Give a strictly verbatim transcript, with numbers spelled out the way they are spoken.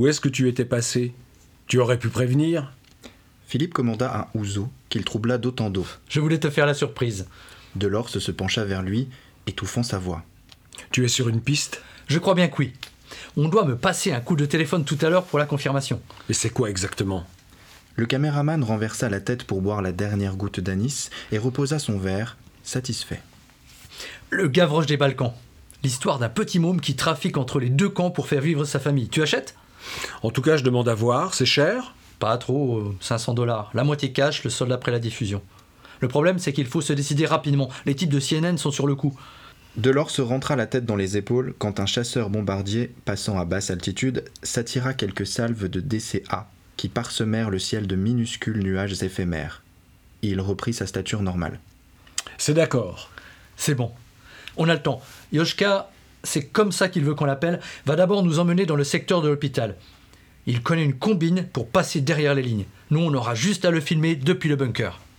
Où est-ce que tu étais passé ? Tu aurais pu prévenir ? Philippe commanda un ouzo qu'il troubla d'autant d'eau. Je voulais te faire la surprise. Delors se pencha vers lui, étouffant sa voix. Tu es sur une piste ? Je crois bien que oui. On doit me passer un coup de téléphone tout à l'heure pour la confirmation. Et c'est quoi exactement ? Le caméraman renversa la tête pour boire la dernière goutte d'anis et reposa son verre, satisfait. Le Gavroche des Balkans. L'histoire d'un petit môme qui trafique entre les deux camps pour faire vivre sa famille. Tu achètes ? En tout cas, je demande à voir. C'est cher ? Pas trop, euh, cinq cents dollars. La moitié cash, le solde après la diffusion. Le problème, c'est qu'il faut se décider rapidement. Les types de C N N sont sur le coup. Delors se rentra la tête dans les épaules quand un chasseur-bombardier, passant à basse altitude, s'attira quelques salves de D C A qui parsemèrent le ciel de minuscules nuages éphémères. Il reprit sa stature normale. C'est d'accord. C'est bon. On a le temps. Yoshka, c'est comme ça qu'il veut qu'on l'appelle, va d'abord nous emmener dans le secteur de l'hôpital. Il connaît une combine pour passer derrière les lignes. Nous, on aura juste à le filmer depuis le bunker.